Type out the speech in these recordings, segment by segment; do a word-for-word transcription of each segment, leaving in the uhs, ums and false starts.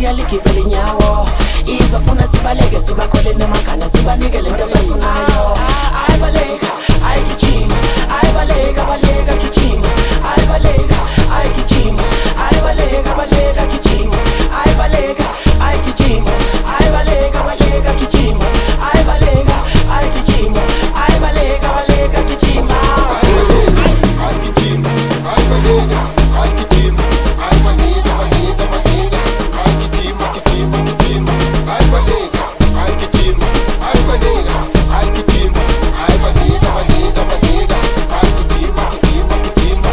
siyaligibele inyawo izofuna sibaleke sibakhole nemakhanda sibanike lento abayifunayo ayibaleka ayigijima ayibaleka baleka gijima ayibaleka ayigijima ayibaleka baleka gijima ayibaleka ayigijima ayibaleka baleka gijima ayibaleka ayigijima ayibaleka baleka gijima ayigijima ayibaleka ayigijima ayibaleka baleka baleka ayigijima gijima gijima ayibaleka ayigijima ayibaleka ayigijima ayibaleka baleka baleka ayigijima gijima gijima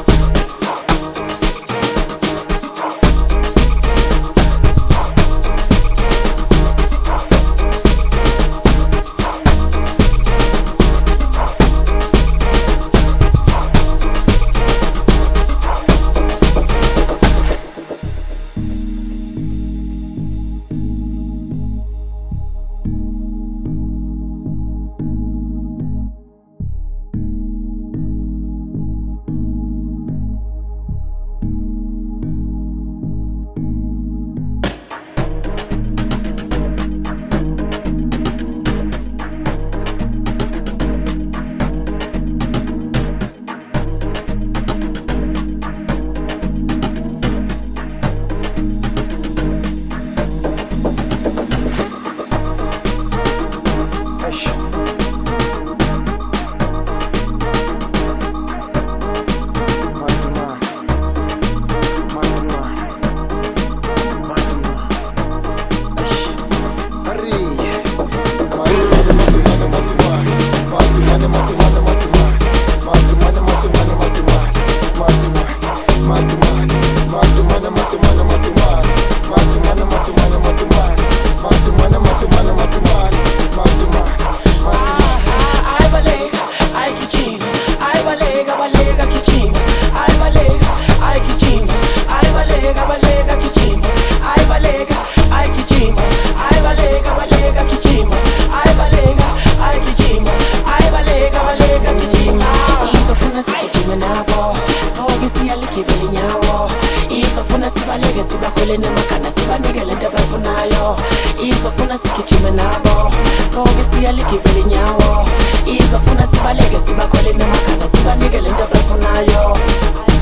izofuna sibaleke sibakhole nemakhanda sibanike lento abayifunayo izofuna sigijime nabo sonke siyaligibele inyawo izofuna sibaleke sibakhole nemakhanda sibanike lento abayifunayo